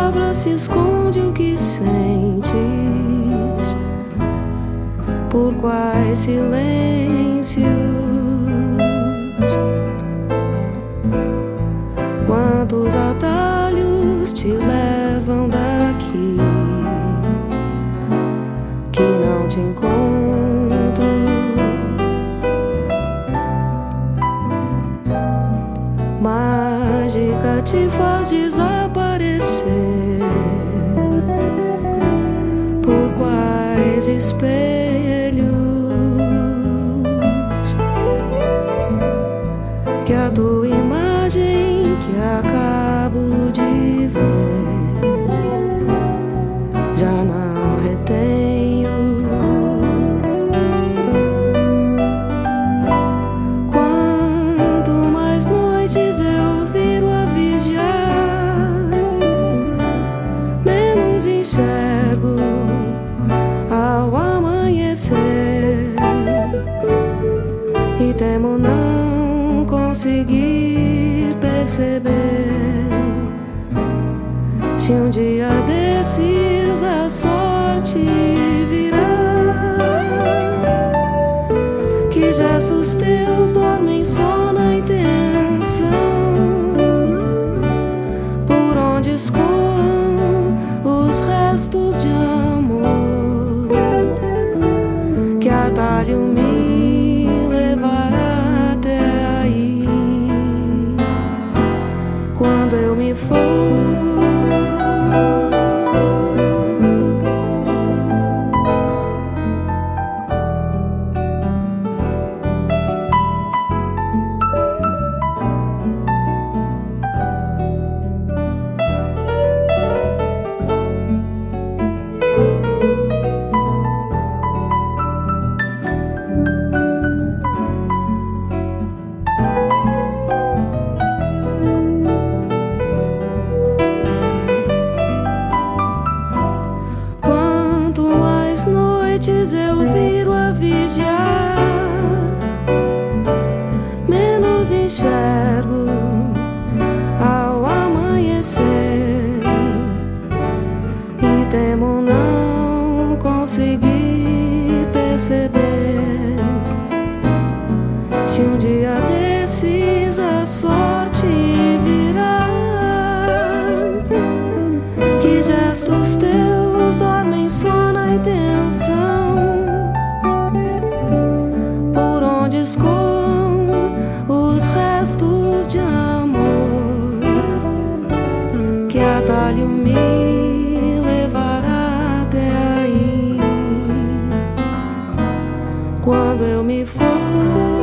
palavras se esconde o que sentes. Por quais silêncios? Quantos atalhos te levam daqui que não te encontro? Mágica te faz desaparecer. Por quais espelhos que a tua imagem que acabo de ver já não retenho. Quanto mais noites eu viro a vigiar, menos enxergo ao amanhecer e temo não conseguir perceber se um dia desses a sorte virá, que gestos teus dormem só na intenção, por onde escoam os restos de amor, que atalho me levará até aí quando eu me for. Eu viro a vigiar, menos enxergo ao amanhecer e temo não conseguir perceber se um dia desses a sorte virá, que gestos teus dormem só na intenção, por onde escoam os restos de amor, que atalho me levará até aí quando eu me for.